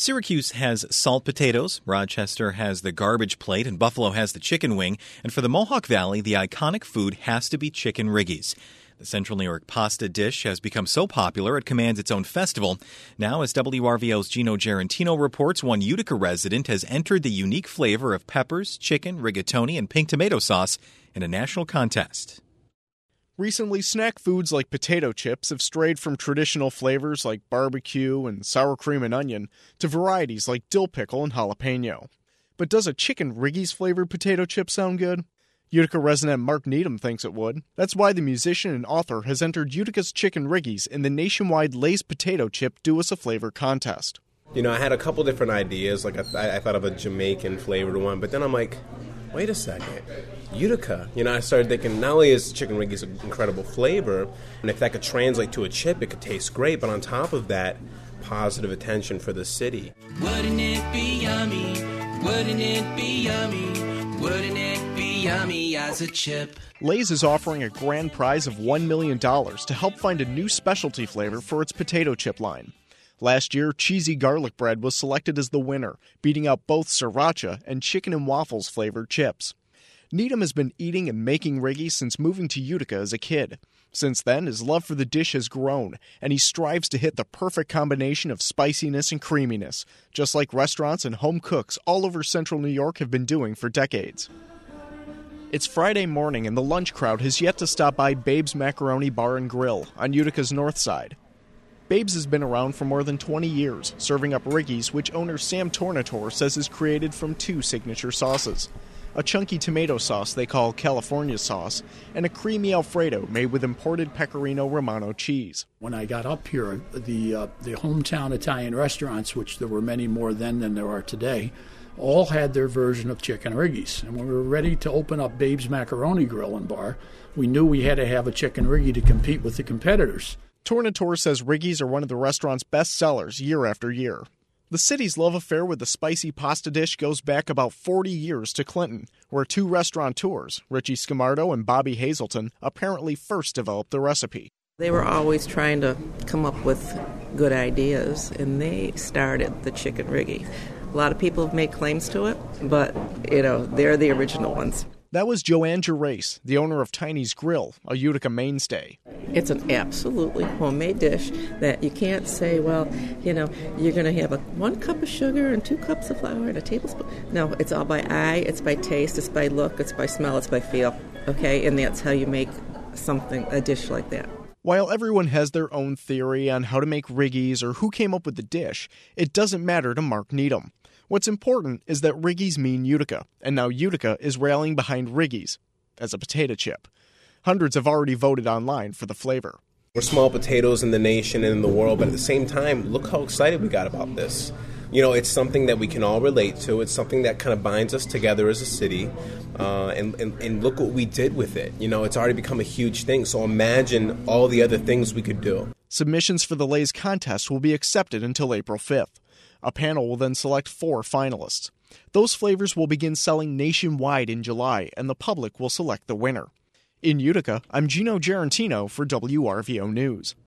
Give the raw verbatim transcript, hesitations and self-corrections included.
Syracuse has salt potatoes, Rochester has the garbage plate, and Buffalo has the chicken wing. And for the Mohawk Valley, the iconic food has to be chicken riggies. The Central New York pasta dish has become so popular it commands its own festival. Now, as W R V O's Gino Gerentino reports, one Utica resident has entered the unique flavor of peppers, chicken, rigatoni, and pink tomato sauce in a national contest. Recently, snack foods like potato chips have strayed from traditional flavors like barbecue and sour cream and onion to varieties like dill pickle and jalapeno. But does a chicken riggies flavored potato chip sound good? Utica resident Mark Needham thinks it would. That's why the musician and author has entered Utica's Chicken Riggies in the nationwide Lay's Potato Chip Do-Us-A-Flavor contest. You know, I had a couple different ideas. Like, I, I thought of a Jamaican flavored one, but then I'm like, wait a second. Utica. You know, I started thinking, not only is Chicken Riggies an incredible flavor, and if that could translate to a chip, it could taste great, but on top of that, positive attention for the city. Wouldn't it be yummy? Wouldn't it be yummy? Wouldn't it be yummy as a chip? Lay's is offering a grand prize of one million dollars to help find a new specialty flavor for its potato chip line. Last year, cheesy garlic bread was selected as the winner, beating out both sriracha and chicken and waffles flavored chips. Needham has been eating and making riggies since moving to Utica as a kid. Since then, his love for the dish has grown, and he strives to hit the perfect combination of spiciness and creaminess, just like restaurants and home cooks all over central New York have been doing for decades. It's Friday morning, and the lunch crowd has yet to stop by Babe's Macaroni Bar and Grill on Utica's north side. Babe's has been around for more than twenty years, serving up riggies, which owner Sam Tornatore says is created from two signature sauces. A chunky tomato sauce they call California sauce, and a creamy Alfredo made with imported Pecorino Romano cheese. When I got up here, the uh, the hometown Italian restaurants, which there were many more then than there are today, all had their version of chicken riggies. And when we were ready to open up Babe's Macaroni Grill and Bar, we knew we had to have a chicken riggie to compete with the competitors. Tornatore says riggies are one of the restaurant's best sellers year after year. The city's love affair with the spicy pasta dish goes back about forty years to Clinton, where two restaurateurs, Richie Scamardo and Bobby Hazelton, apparently first developed the recipe. They were always trying to come up with good ideas, and they started the chicken riggie. A lot of people have made claims to it, but, you know, they're the original ones. That was Joanne Gerace, the owner of Tiny's Grill, a Utica mainstay. It's an absolutely homemade dish that you can't say, well, you know, you're going to have a one cup of sugar and two cups of flour and a tablespoon. No, it's all by eye, it's by taste, it's by look, it's by smell, it's by feel, okay? And that's how you make something, a dish like that. While everyone has their own theory on how to make riggies or who came up with the dish, it doesn't matter to Mark Needham. What's important is that riggies mean Utica, and now Utica is rallying behind riggies as a potato chip. Hundreds have already voted online for the flavor. We're small potatoes in the nation and in the world, but at the same time, look how excited we got about this. You know, it's something that we can all relate to. It's something that kind of binds us together as a city, uh, and, and, and look what we did with it. You know, it's already become a huge thing, so imagine all the other things we could do. Submissions for the Lay's contest will be accepted until April fifth. A panel will then select four finalists. Those flavors will begin selling nationwide in July, and the public will select the winner. In Utica, I'm Gino Gerentino for W R V O News.